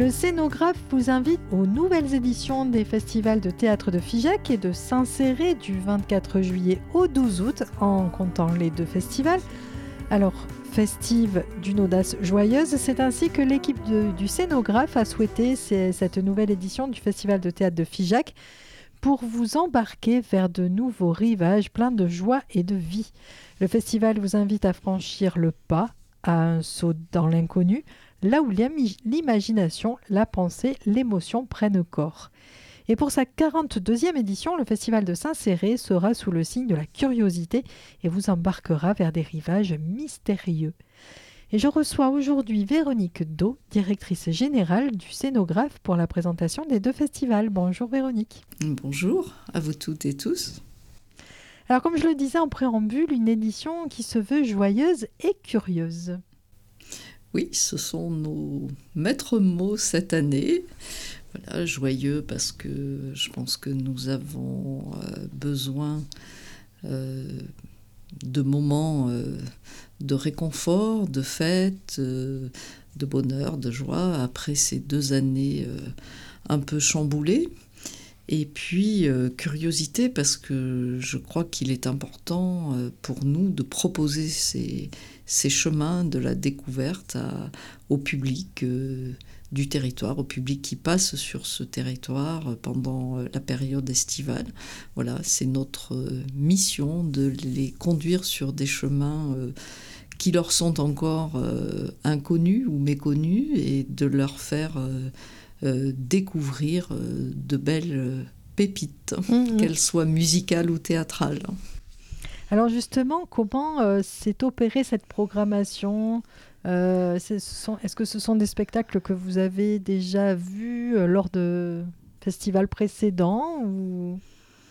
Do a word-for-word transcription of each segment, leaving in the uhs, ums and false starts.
Le Scénographe vous invite aux nouvelles éditions des festivals de théâtre de Figeac et de Saint-Céré du vingt-quatre juillet au douze août, en comptant les deux festivals. Alors, festive d'une audace joyeuse, c'est ainsi que l'équipe de, du Scénographe a souhaité cette nouvelle édition du festival de théâtre de Figeac pour vous embarquer vers de nouveaux rivages pleins de joie et de vie. Le festival vous invite à franchir le pas, à un saut dans l'inconnu, là où l'imagination, la pensée, l'émotion prennent corps. Et pour sa quarante-deuxième édition, le Festival de Saint-Céré sera sous le signe de la curiosité et vous embarquera vers des rivages mystérieux. Et je reçois aujourd'hui Véronique Do, directrice générale du Scénographe, pour la présentation des deux festivals. Bonjour Véronique. Bonjour à vous toutes et tous. Alors comme je le disais en préambule, une édition qui se veut joyeuse et curieuse. Oui, ce sont nos maîtres mots cette année. Voilà, joyeux parce que je pense que nous avons euh, besoin euh, de moments euh, de réconfort, de fête, euh, de bonheur, de joie après ces deux années euh, un peu chamboulées. Et puis, euh, curiosité, parce que je crois qu'il est important euh, pour nous de proposer ces, ces chemins de la découverte à, au public euh, du territoire, au public qui passe sur ce territoire pendant la période estivale. Voilà, c'est notre euh, mission de les conduire sur des chemins euh, qui leur sont encore euh, inconnus ou méconnus et de leur faire... Euh, Euh, découvrir euh, de belles euh, pépites, mmh. qu'elles soient musicales ou théâtrales. Alors justement, comment euh, s'est opérée cette programmation ? euh, ce sont, Est-ce que ce sont des spectacles que vous avez déjà vus euh, lors de festivals précédents ou,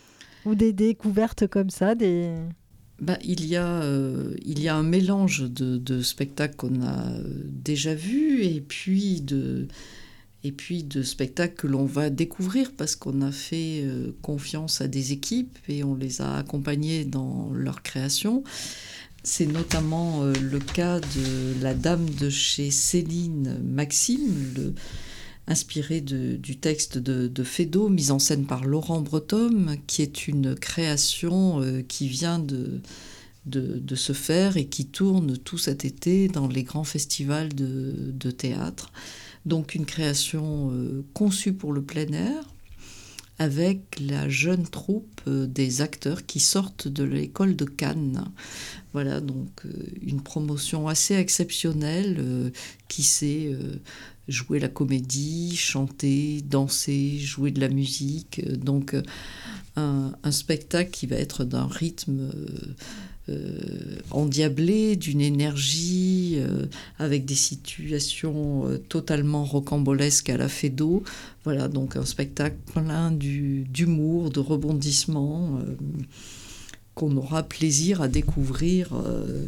ou des découvertes comme ça des... Bah, il, y a, euh, il y a un mélange de, de spectacles qu'on a déjà vus et puis de... et puis de spectacles que l'on va découvrir parce qu'on a fait euh, confiance à des équipes et on les a accompagnés dans leur création. C'est notamment euh, le cas de La Dame de chez Céline Maxime, le, inspiré de, du texte de, de Feydeau, mise en scène par Laurent Breton, qui est une création euh, qui vient de... De, de se faire et qui tourne tout cet été dans les grands festivals de, de théâtre. Donc une création euh, conçue pour le plein air avec la jeune troupe euh, des acteurs qui sortent de l'école de Cannes. Voilà, donc euh, une promotion assez exceptionnelle euh, qui sait euh, jouer la comédie, chanter, danser, jouer de la musique. Euh, donc euh, un, un spectacle qui va être d'un rythme... Euh, Euh, endiablé, d'une énergie, euh, avec des situations euh, totalement rocambolesques à la Feydeau. Voilà, donc un spectacle plein du, d'humour, de rebondissements, euh, qu'on aura plaisir à découvrir euh,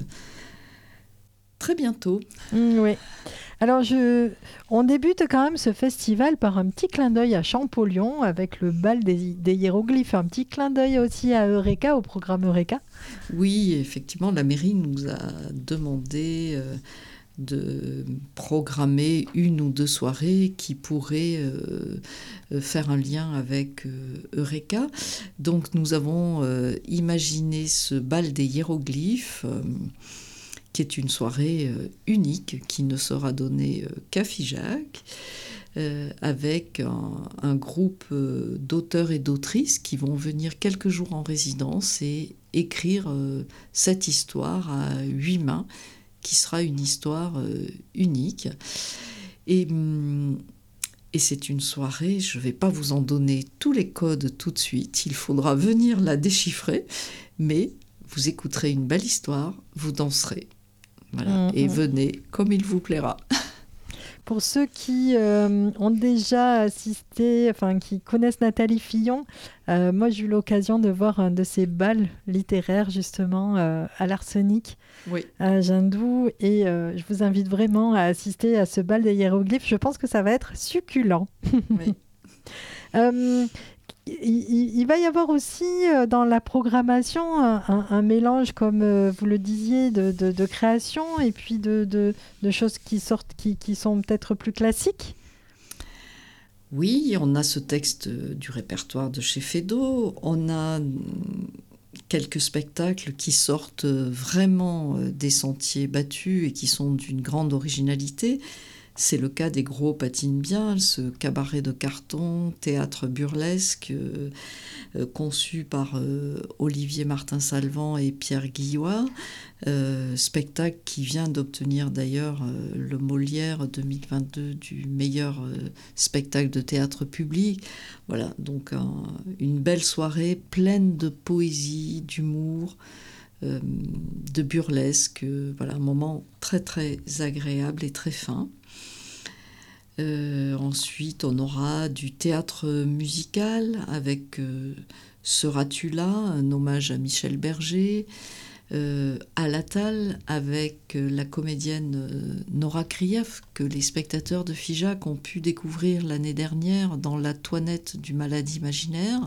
très bientôt. Mmh, oui. Alors, je... on débute quand même ce festival par un petit clin d'œil à Champollion avec le bal des, des hiéroglyphes. Un petit clin d'œil aussi à Eureka, au programme Eureka. Oui, effectivement, la mairie nous a demandé euh, de programmer une ou deux soirées qui pourraient euh, faire un lien avec euh, Eureka. Donc, nous avons euh, imaginé ce bal des hiéroglyphes euh, qui est une soirée euh, unique, qui ne sera donnée euh, qu'à Figeac, euh, avec un, un groupe euh, d'auteurs et d'autrices qui vont venir quelques jours en résidence et écrire euh, cette histoire à huit mains, qui sera une histoire euh, unique. Et, et c'est une soirée, je ne vais pas vous en donner tous les codes tout de suite, il faudra venir la déchiffrer, mais vous écouterez une belle histoire, vous danserez. Voilà. Mmh. Et venez comme il vous plaira. Pour ceux qui euh, ont déjà assisté, enfin qui connaissent Nathalie Fillon, euh, moi j'ai eu l'occasion de voir un de ses bals littéraires justement euh, à l'Arsenic, oui. à Jindou, et euh, je vous invite vraiment à assister à ce bal des hiéroglyphes. Je pense que ça va être succulent. Oui. euh, Il, il va y avoir aussi euh, dans la programmation un, un, un mélange, comme euh, vous le disiez, de, de, de création et puis de, de, de choses qui sortent, qui, qui sont peut-être plus classiques. Oui, on a ce texte du répertoire de chez Feydeau, on a quelques spectacles qui sortent vraiment des sentiers battus et qui sont d'une grande originalité. C'est le cas des Gros patinent bien, ce cabaret de carton, théâtre burlesque, euh, euh, conçu par euh, Olivier Martin-Salvant et Pierre Guillois, euh, spectacle qui vient d'obtenir d'ailleurs euh, le Molière deux mille vingt-deux du meilleur euh, spectacle de théâtre public. Voilà, donc un, une belle soirée pleine de poésie, d'humour, euh, de burlesque, euh, voilà, un moment très très agréable et très fin. Euh, ensuite, on aura du théâtre musical avec euh, Seras-tu là, un hommage à Michel Berger, euh, à l'Attal avec euh, la comédienne euh, Nora Krief, que les spectateurs de Figeac ont pu découvrir l'année dernière dans La Toinette du malade imaginaire.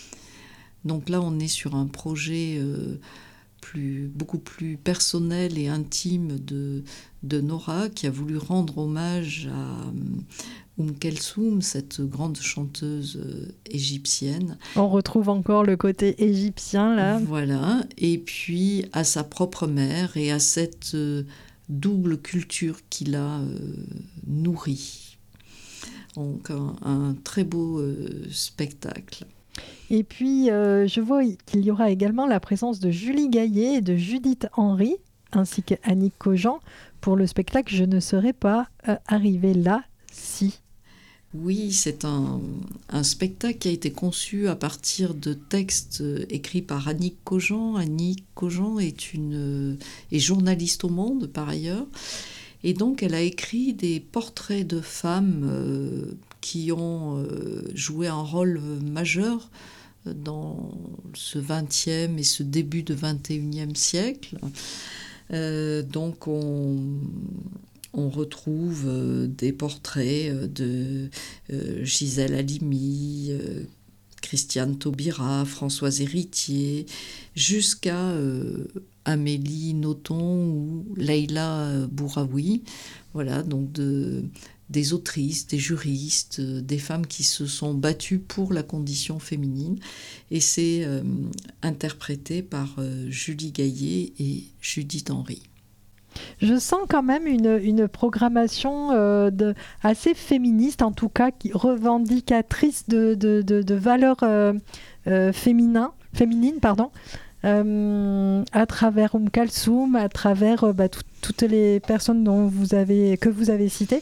Donc là, on est sur un projet euh, plus, beaucoup plus personnel et intime de, de Nora, qui a voulu rendre hommage à Oum Kelsoum, cette grande chanteuse euh, égyptienne. On retrouve encore le côté égyptien, là. Voilà, et puis à sa propre mère et à cette euh, double culture qu'il a euh, nourrie. Donc un, un très beau euh, spectacle. Et puis, euh, je vois qu'il y aura également la présence de Julie Gaillet et de Judith Henry, ainsi qu'Annick Cogent, pour le spectacle « Je ne serais pas euh, arrivée là si ». Oui, c'est un, un spectacle qui a été conçu à partir de textes écrits par Annick Cogent. Annick Cogent est, une, est journaliste au Monde, par ailleurs. Et donc, elle a écrit des portraits de femmes euh, qui ont euh, joué un rôle majeur dans ce vingtième et ce début de vingt et unième siècle. Euh, donc on, on retrouve euh, des portraits de euh, Gisèle Halimi, euh, Christiane Taubira, Françoise Héritier, jusqu'à euh, Amélie Nothomb ou Leïla Bouraoui. Voilà, donc de... des autrices, des juristes, des femmes qui se sont battues pour la condition féminine. Et c'est euh, interprété par euh, Julie Gaillet et Judith Henry. Je sens quand même une, une programmation euh, de, assez féministe, en tout cas, qui revendicatrice de, de, de, de valeurs euh, euh, féminin, féminines, pardon, euh, à travers Oum Kalsoum, à travers euh, bah, tout, toutes les personnes dont vous avez, que vous avez citées.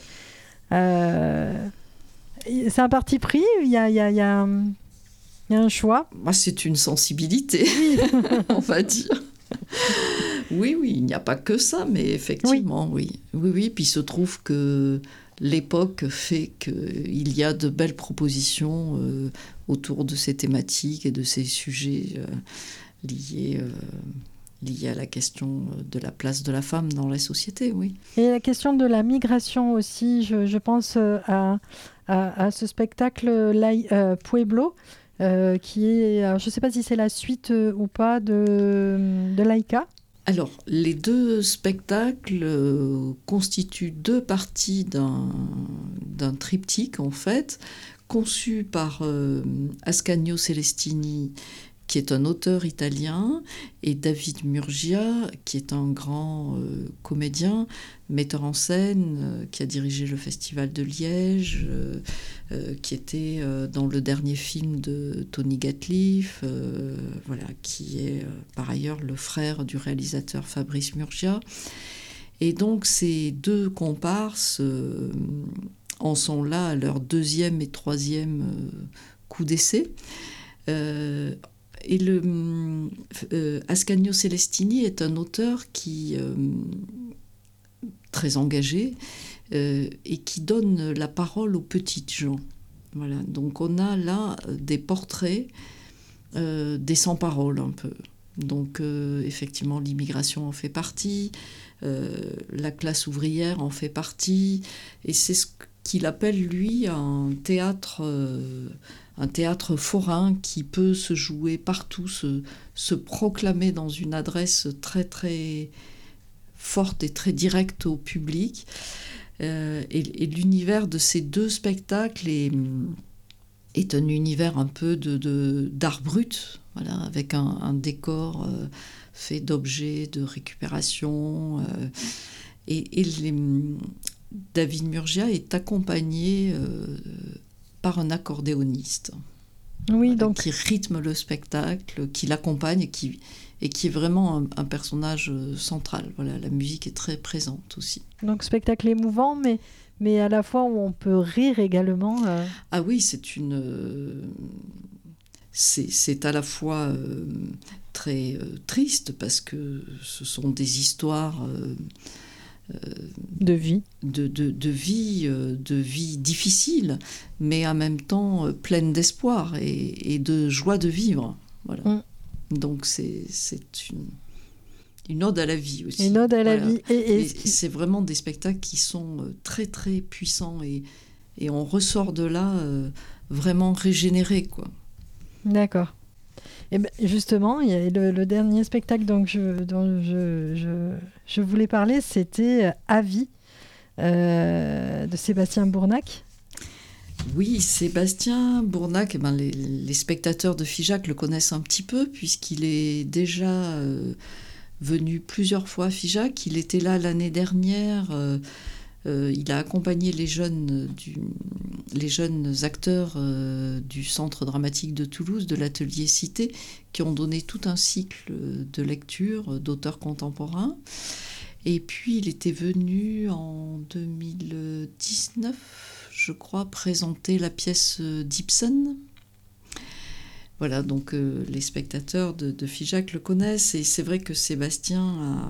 Euh, c'est un parti pris, il y a, il y a, il y a, il y a un choix. Moi, c'est une sensibilité, on va dire. Oui, oui, il n'y a pas que ça, mais effectivement, oui. Oui, oui, oui. Puis il se trouve que l'époque fait qu'il y a de belles propositions euh, autour de ces thématiques et de ces sujets euh, liés... Euh, lié à la question de la place de la femme dans la société, oui. Et la question de la migration aussi, je, je pense à, à, à ce spectacle euh, Pueblo, euh, qui est, alors je ne sais pas si c'est la suite euh, ou pas de, de Laïka. Alors, les deux spectacles euh, constituent deux parties d'un, d'un triptyque, en fait, conçu par euh, Ascanio Celestini, qui est un auteur italien, et David Murgia, qui est un grand euh, comédien, metteur en scène, euh, qui a dirigé le Festival de Liège, euh, euh, qui était euh, dans le dernier film de Tony Gatliff, euh, voilà, qui est euh, par ailleurs le frère du réalisateur Fabrice Murgia. Et donc ces deux comparses euh, en sont là à leur deuxième et troisième euh, coup d'essai. Euh, Et le, euh, Ascanio Celestini est un auteur qui euh, très engagé euh, et qui donne la parole aux petites gens. Voilà. Donc on a là des portraits euh, des sans-paroles un peu. Donc euh, effectivement l'immigration en fait partie, euh, la classe ouvrière en fait partie, et c'est ce qu'il appelle lui un théâtre... Euh, un théâtre forain qui peut se jouer partout, se, se proclamer dans une adresse très très forte et très directe au public. Euh, et, et l'univers de ces deux spectacles est, est un univers un peu de, de, d'art brut, voilà, avec un, un décor euh, fait d'objets de récupération. Euh, et et les, David Murgia est accompagné euh, par un accordéoniste. Oui, Voilà, donc... qui rythme le spectacle, qui l'accompagne et qui, et qui est vraiment un, un personnage central. Voilà, la musique est très présente aussi. Donc spectacle émouvant, mais, mais à la fois où on peut rire également. Euh... Ah oui, c'est une... Euh, c'est, c'est à la fois euh, très euh, triste parce que ce sont des histoires... Euh, Euh, de vie, de, de, de vie, euh, de vie difficile, mais en même temps euh, pleine d'espoir et, et de joie de vivre. Voilà. Mm. Donc c'est, c'est une, une ode à la vie aussi. Une ode à la voilà. vie. Et, et, et c'est vraiment des spectacles qui sont euh, très très puissants et, et on ressort de là euh, vraiment régénéré, quoi. D'accord. Et ben justement, il y a le, le dernier spectacle donc je, dont je, je, je voulais parler, c'était Avis euh, de Sébastien Bournac. Oui, Sébastien Bournac, eh ben, les, les spectateurs de Figeac le connaissent un petit peu puisqu'il est déjà euh, venu plusieurs fois à Figeac. Il était là l'année dernière. Euh, euh, il a accompagné les jeunes, du, les jeunes acteurs euh, du Centre dramatique de Toulouse, de l'Atelier Cité, qui ont donné tout un cycle de lecture d'auteurs contemporains. Et puis il était venu en deux mille dix-neuf, je crois, présenter la pièce d'Ibsen. Voilà, donc euh, les spectateurs de, de Figeac le connaissent, et c'est vrai que Sébastien a,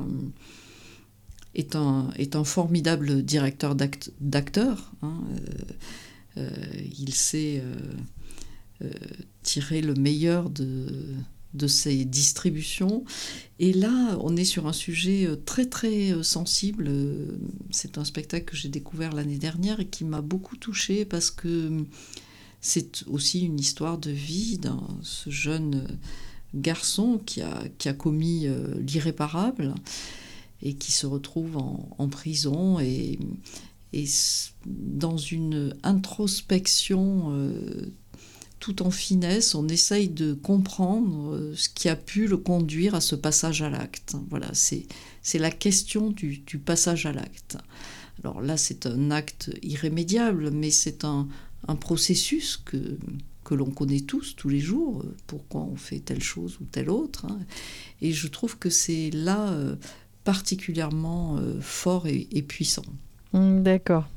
est, un, est un formidable directeur d'act, d'acteurs. Hein, euh, euh, il sait euh, euh, tirer le meilleur de, de ses distributions. Et là, on est sur un sujet très très sensible. C'est un spectacle que j'ai découvert l'année dernière et qui m'a beaucoup touchée parce que c'est aussi une histoire de vie d'un ce jeune garçon qui a, qui a commis euh, l'irréparable et qui se retrouve en, en prison et, et dans une introspection euh, tout en finesse, on essaye de comprendre ce qui a pu le conduire à ce passage à l'acte. Voilà, c'est, c'est la question du, du passage à l'acte. Alors là, c'est un acte irrémédiable, mais c'est un, un processus que, que l'on connaît tous, tous les jours, pourquoi on fait telle chose ou telle autre. Hein. Et je trouve que c'est là euh, particulièrement euh, fort et, et puissant. Mmh, d'accord.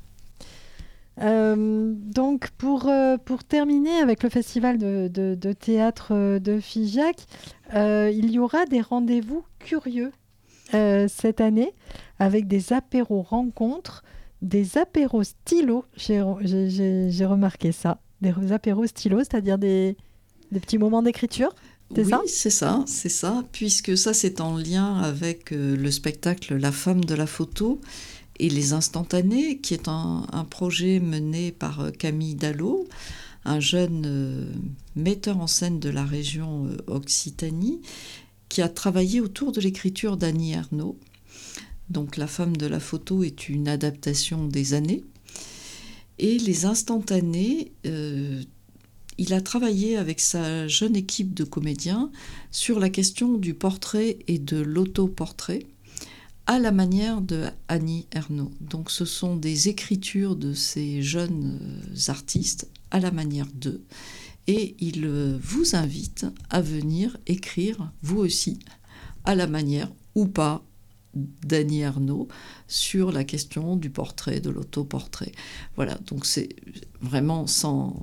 Euh, donc pour, euh, pour terminer avec le festival de, de, de théâtre de Figeac, euh, il y aura des rendez-vous curieux euh, cette année avec des apéros rencontres, des apéros stylos, j'ai, j'ai, j'ai, j'ai remarqué ça, des apéros stylos, c'est-à-dire des, des petits moments d'écriture. C'est oui, ça c'est ça, c'est ça, puisque ça c'est en lien avec euh, le spectacle La femme de la photo et les instantanés, qui est un, un projet mené par euh, Camille Dallot, un jeune euh, metteur en scène de la région euh, Occitanie, qui a travaillé autour de l'écriture d'Annie Ernaux. Donc La femme de la photo est une adaptation des années. Et les instantanés, euh, il a travaillé avec sa jeune équipe de comédiens sur la question du portrait et de l'autoportrait, à la manière de Annie Ernaux. Donc ce sont des écritures de ces jeunes artistes à la manière d'eux. Et il vous invite à venir écrire, vous aussi, à la manière ou pas d'Annie Ernaux sur la question du portrait, de l'autoportrait. Voilà, donc c'est vraiment sans,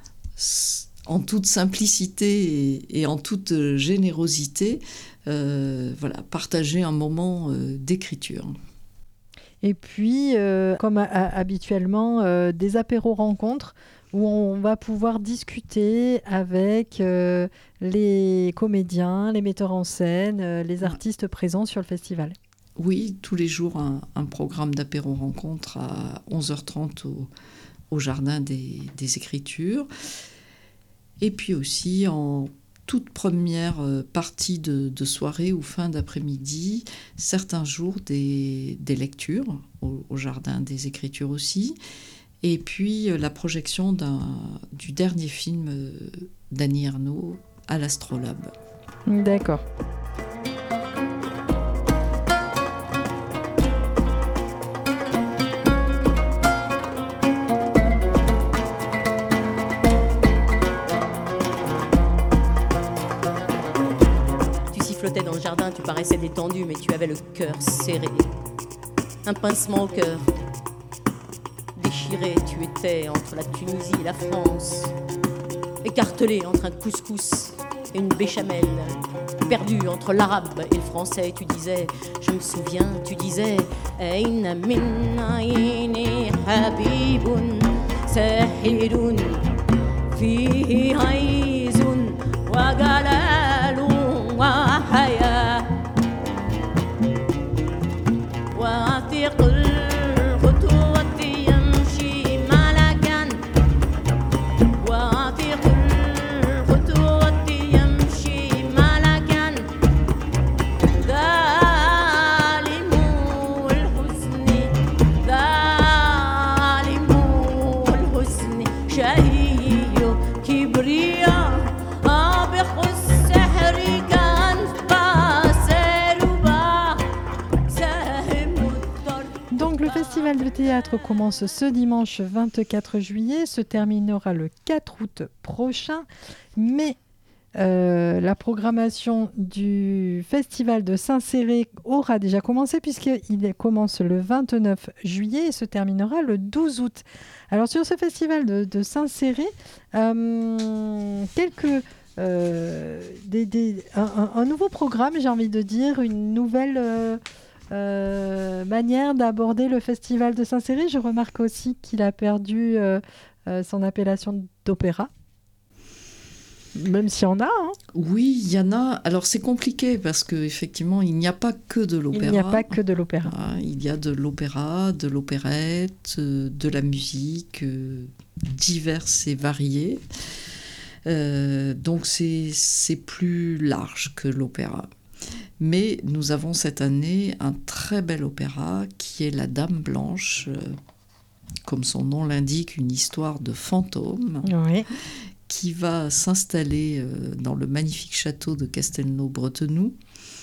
en toute simplicité et, et en toute générosité, euh, voilà, partager un moment euh, d'écriture. Et puis, euh, comme a, a, habituellement, euh, des apéros rencontres où on va pouvoir discuter avec euh, les comédiens, les metteurs en scène, euh, les artistes présents sur le festival. Oui, tous les jours, un, un programme d'apéro rencontre à onze heures trente au, au Jardin des, des Écritures. Et puis aussi, en toute première partie de, de soirée ou fin d'après-midi, certains jours des, des lectures au, au Jardin des Écritures aussi, et puis la projection d'un, du dernier film d'Annie Ernaux à l'Astrolabe. D'accord. Flottais dans le jardin, tu paraissais détendu, mais tu avais le cœur serré. Un pincement au cœur. Déchiré, tu étais entre la Tunisie et la France. Écartelé entre un couscous et une béchamel. Perdu entre l'arabe et le français, tu disais, je me souviens, tu disais, Aïna min aïni habibun sahirun fihi haïzun wa galalun وحياة وعتيق الخطوة يمشي ملكا وعتيق الخطوة يمشي ملكا ظالم الحزن ظالم الحزن شهي كبرياء بخس Le festival de théâtre commence ce dimanche vingt-quatre juillet, se terminera le quatre août prochain, mais euh, la programmation du festival de Saint-Céré aura déjà commencé puisqu'il commence le vingt-neuf juillet et se terminera le douze août. Alors sur ce festival de, de Saint-Céré, euh, quelques... Euh, des, des, un, un nouveau programme, j'ai envie de dire, une nouvelle... Euh, Euh, manière d'aborder le festival de Saint-Céré. Je remarque aussi qu'il a perdu euh, euh, son appellation d'opéra, même s'il y en a. Hein. Oui, il y en a. Alors c'est compliqué parce qu'effectivement, il n'y a pas que de l'opéra. Il n'y a pas que de l'opéra. Ah, il y a de l'opéra, de l'opérette, euh, de la musique euh, diverse et variée. Euh, donc c'est, c'est plus large que l'opéra. Mais nous avons cette année un très bel opéra qui est La Dame Blanche, euh, comme son nom l'indique, une histoire de fantôme, oui. qui va s'installer euh, dans le magnifique château de Castelnau-Bretenoux.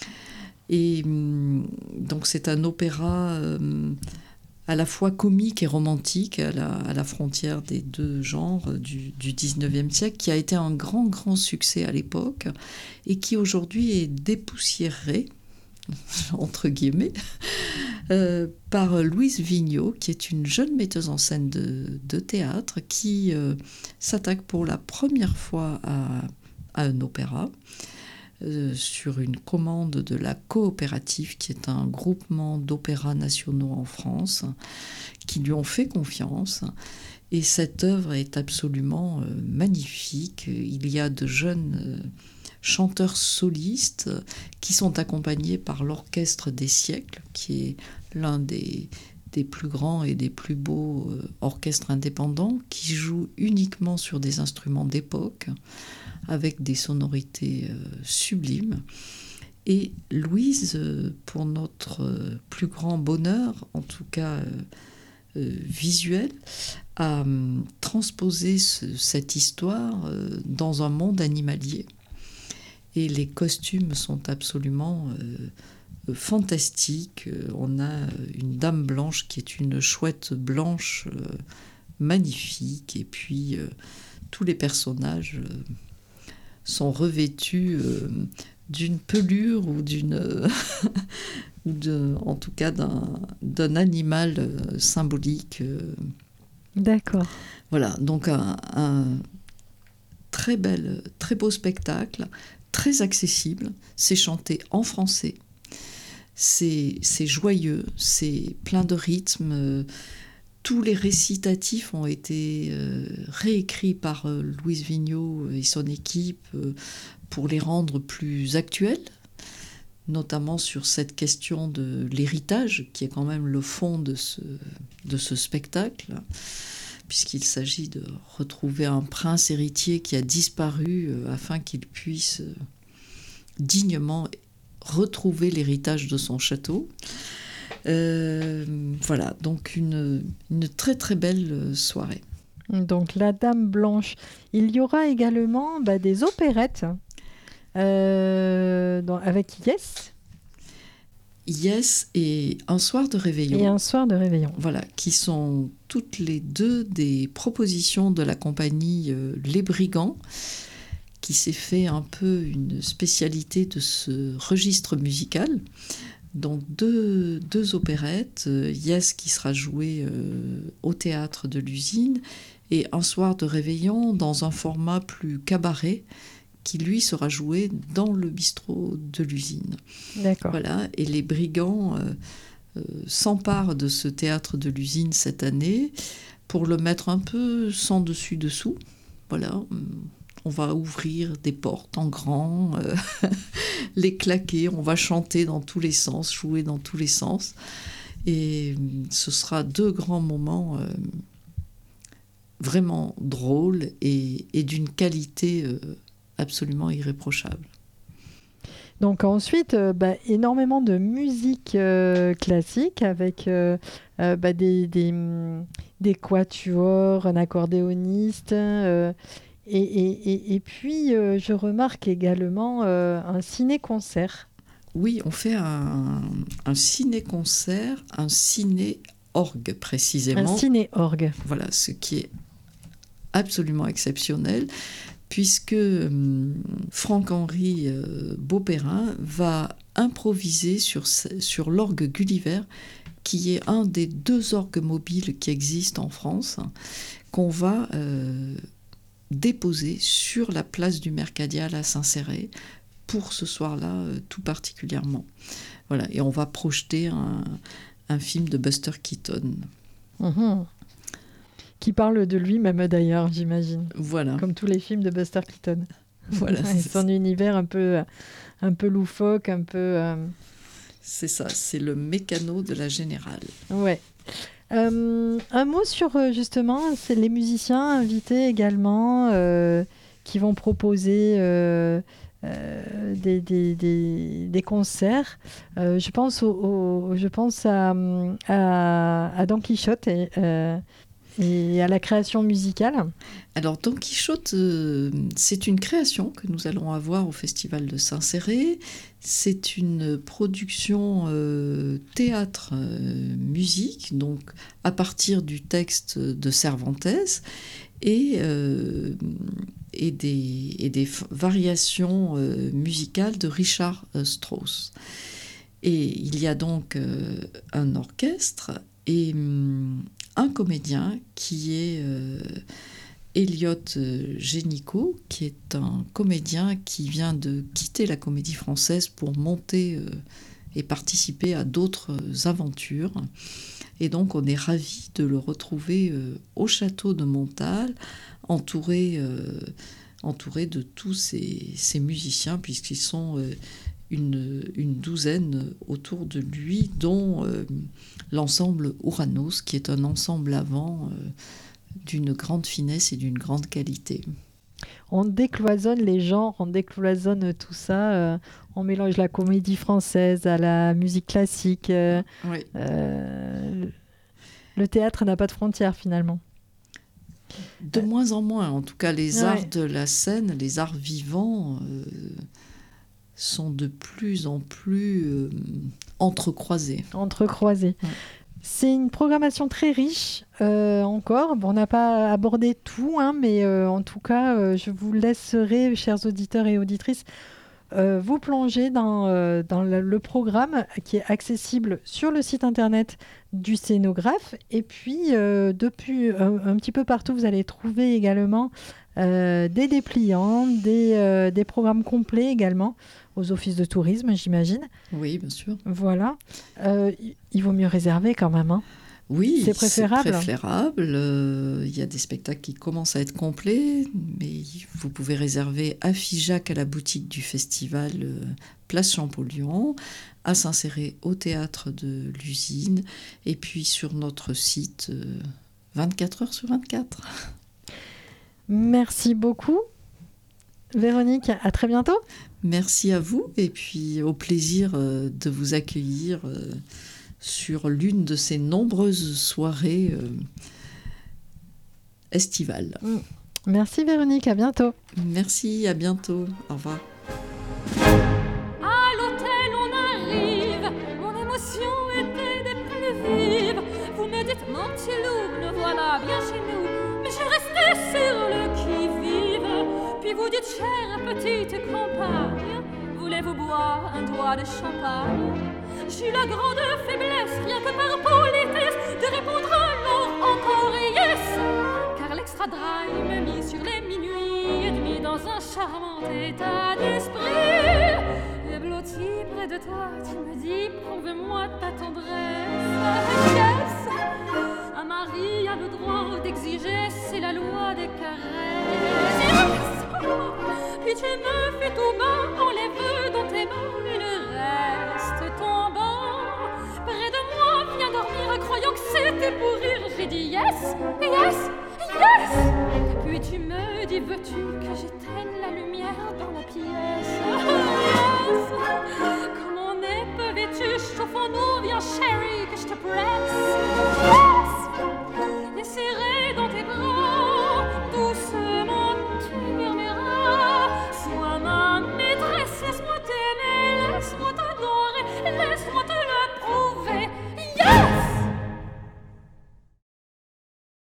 Et hum, donc c'est un opéra euh, à la fois comique et romantique, à la, à la frontière des deux genres du, du dix-neuvième siècle, qui a été un grand, grand succès à l'époque et qui aujourd'hui est dépoussiéré, entre guillemets, euh, par Louise Vigneault, qui est une jeune metteuse en scène de, de théâtre, qui euh, s'attaque pour la première fois à, à un opéra, Euh, sur une commande de la Coopérative, qui est un groupement d'opéras nationaux en France, qui lui ont fait confiance. Et cette œuvre est absolument euh, magnifique. Il y a de jeunes euh, chanteurs solistes qui sont accompagnés par l'Orchestre des siècles, qui est l'un des, des plus grands et des plus beaux euh, orchestres indépendants, qui joue uniquement sur des instruments d'époque, avec des sonorités euh, sublimes. Et Louise, euh, pour notre euh, plus grand bonheur, en tout cas euh, euh, visuel, a euh, transposé ce, cette histoire euh, dans un monde animalier. Et les costumes sont absolument euh, fantastiques. On a une dame blanche qui est une chouette blanche euh, magnifique, et puis euh, tous les personnages euh, sont revêtus euh, d'une pelure ou d'une, euh, de, en tout cas d'un, d'un animal euh, symbolique. Euh. D'accord. Voilà, donc un, un très bel, très beau spectacle, très accessible. C'est chanté en français. C'est, c'est joyeux, c'est plein de rythme. Euh, Tous les récitatifs ont été euh, réécrits par euh, Louise Vigneault et son équipe euh, pour les rendre plus actuels, notamment sur cette question de l'héritage, qui est quand même le fond de ce, de ce spectacle, puisqu'il s'agit de retrouver un prince héritier qui a disparu euh, afin qu'il puisse euh, dignement retrouver l'héritage de son château. Euh, voilà, donc une, une très très belle soirée. Donc la Dame Blanche. Il y aura également bah, des opérettes euh, dans, avec Yes. Yes et Un soir de réveillon. Et Un soir de réveillon. Voilà, qui sont toutes les deux des propositions de la compagnie euh, Les Brigands, qui s'est fait un peu une spécialité de ce registre musical. Donc deux, deux opérettes, euh, Yes qui sera jouée euh, au théâtre de l'Usine et Un soir de réveillon dans un format plus cabaret qui lui sera joué dans le bistrot de l'Usine. D'accord. Voilà, et les Brigands euh, euh, s'emparent de ce théâtre de l'Usine cette année pour le mettre un peu sans dessus dessous. Voilà, on va ouvrir des portes en grand, euh, les claquer, on va chanter dans tous les sens, jouer dans tous les sens. Et ce sera deux grands moments euh, vraiment drôles et, et d'une qualité euh, absolument irréprochable. Donc ensuite, euh, bah, énormément de musique euh, classique avec euh, euh, bah, des, des, des quatuors, un accordéoniste. Euh, et, et, et, et puis, euh, je remarque également euh, un ciné-concert. Oui, on fait un, un ciné-concert, un ciné-orgue précisément. Un ciné-orgue. Voilà, ce qui est absolument exceptionnel, puisque euh, Franck-Henri euh, Beauperrin va improviser sur, sur l'orgue Gulliver, qui est un des deux orgues mobiles qui existent en France, hein, qu'on va euh, déposer sur la place du Mercadial à Saint-Céré, pour ce soir-là euh, tout particulièrement. Voilà, et on va projeter un, un film de Buster Keaton. Mmh. Qui parle de lui-même d'ailleurs, j'imagine. Voilà. Comme tous les films de Buster Keaton. Voilà. Et son univers un peu, un peu loufoque, un peu... Euh... C'est ça, c'est le mécano de la Générale. Ouais. Euh, un mot sur, justement, c'est les musiciens invités également, euh, qui vont proposer euh, euh, des, des, des, des concerts. Euh, je pense, au, au, je pense à, à, à Don Quichotte et... Euh, et à la création musicale. Alors, Don Quichotte, euh, c'est une création que nous allons avoir au Festival de Saint-Céré. C'est une production euh, théâtre-musique, euh, donc à partir du texte de Cervantes et, euh, et, des, et des variations euh, musicales de Richard Strauss. Et il y a donc euh, un orchestre et hum, un comédien qui est euh, Elliot Génicaud, qui est un comédien qui vient de quitter la Comédie Française pour monter euh, et participer à d'autres aventures. Et donc on est ravis de le retrouver euh, au château de Montal, entouré, euh, entouré de tous ces, ces musiciens, puisqu'ils sont... Euh, Une, une douzaine autour de lui, dont euh, l'ensemble Ouranos, qui est un ensemble avant euh, d'une grande finesse et d'une grande qualité. On décloisonne les genres, on décloisonne tout ça, euh, on mélange la comédie française à la musique classique. Euh, oui. euh, le théâtre n'a pas de frontières finalement. De euh, moins en moins, en tout cas les ouais. arts de la scène, les arts vivants... Euh, sont de plus en plus euh, entrecroisés. Entrecroisés. Ouais. C'est une programmation très riche euh, encore. Bon, on n'a pas abordé tout, hein, mais euh, en tout cas, euh, je vous laisserai, chers auditeurs et auditrices, euh, vous plonger dans, euh, dans le, le programme qui est accessible sur le site internet du scénographe. Et puis, euh, depuis un, un petit peu partout, vous allez trouver également euh, des dépliants, des, euh, des programmes complets également, aux offices de tourisme, j'imagine. Oui, bien sûr. Voilà. Euh, il vaut mieux réserver quand même. Hein. Oui, c'est préférable. C'est préférable. Euh, il y a des spectacles qui commencent à être complets, mais vous pouvez réserver à Figeac, à la boutique du festival euh, Place Champollion, à Saint-Céré, au théâtre de l'Usine, et puis sur notre site euh, vingt-quatre heures sur vingt-quatre. Merci beaucoup. Véronique, à très bientôt. Merci à vous et puis au plaisir euh, de vous accueillir euh, sur l'une de ces nombreuses soirées euh, estivales. Merci Véronique, à bientôt. Merci, à bientôt. Au revoir. À l'hôtel on arrive, mon émotion était des plus vives. Vous me dites mon petit loup, nous voilà bien chez nous, mais je restais sur le qui-vive. Puis vous dites chère petite compagne, voulez-vous boire un doigt de champagne? J'ai la grande faiblesse, rien que par politesse, de répondre non encore yes, car l'extra dry me mit sur les minuit et demi dans un charmant état d'esprit. Et blotti près de toi, tu me dis prouve-moi ta tendresse. Yes, un mari a le droit d'exiger, c'est la loi des caresses. Yes. Puis tu me fais tout bas, enlève dans tes mains et le reste tombant près de moi, viens dormir croyant que c'était pour rire. J'ai dit yes, yes, yes. Puis tu me dis veux-tu que j'éteigne la lumière dans la pièce? Yes. Comme on est peu vêtu, chauffons-nous, viens chérie que je te presse.